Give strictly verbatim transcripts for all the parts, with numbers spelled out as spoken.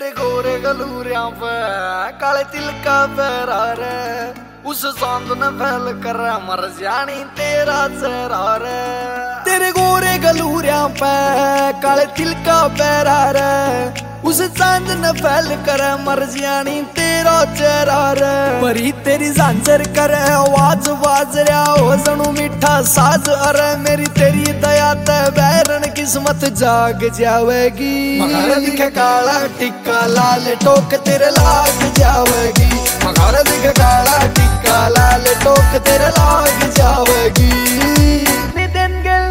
तेरे गोरे गलूरिया पे काले तिल का पैरा रे, उस सांद ने फैल कर मर जानी तेरा चेहरा रे। तेरे गोरे गलूरिया पे काले तिल का पैरा रे, उस चांद ने फैल कर मर जानी तेरा चेहरा रे। परी तेरी झांझर करे आवाज बाज रहा हो जनू मीठा साज, अरे मेरी तेरी दया ते बैरन किस्मत जाग जावेगी। मगर दिखे काला टिक्का लाल टोक तेरे लाग जावेगी, मगर दिखे काला टिक्का लाल टोक तेरे लाग जावेगी। नितिन गिल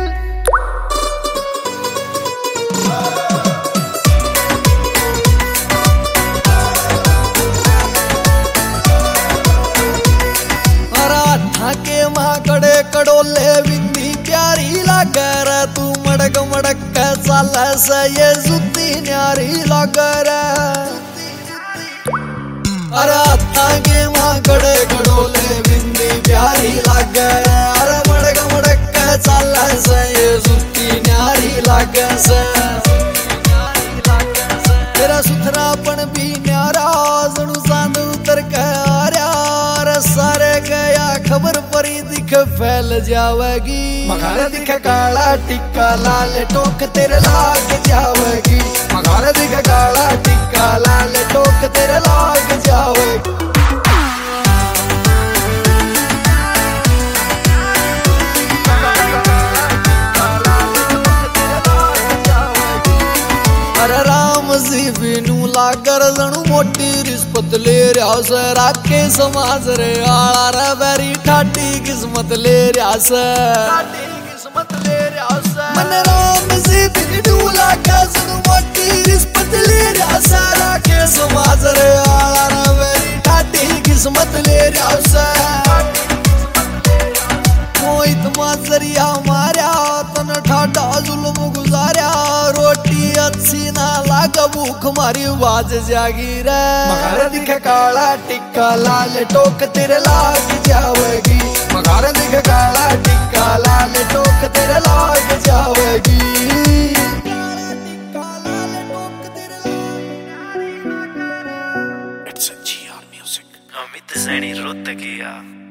के माँ कड़े कड़ोले बिंदी प्यारी लागे रे, तू मड़क मड़क के साल से ये जुती न्यारी लागे रे। अरे हाथा के माँ कड़े कड़ोले बिंदी प्यारी लागे रे, अरे मड़क मड़क के साल से ये जुती न्यारी लागे से। तेरा सुथरापन भी न्यारा जणू चांद उतर के आ रहा, सारे गया खबर परी दिख फैल जावेगी। मगर दिखे काला टिक्का लाल टोक तेरे लाग जावेगी, मगर दिखे काला टिक्का लाल टोक तेरे लाग जावेगी। अरे राम जी बिनू लागर जणू मोटी रिश्वत ले रहा से, राखे समाज रे आला रे बैरी ठाटी किस्मत ले रहा से, ठाटी किस्मत ले रहा से। मन राम जी बिनू लागर जणू मोटी रिश्वत ले रहा से, राखे समाज रे आला रे बैरी ठाटी किस्मत ले रहा से। मोहित माजरिया मार्या तन ठाडा जुल्म गुजार्या, रोटी अच्छी ना लागा भूख मारी आवाज जागी रे। मगर दिखे काला टिक्का लाल टोक तेरे लाग जावेगी, मगर दिखे काला टिक्का लाल टोक तेरे लाग जावेगी। It's a G R music. Amit Saini Rohatkiya.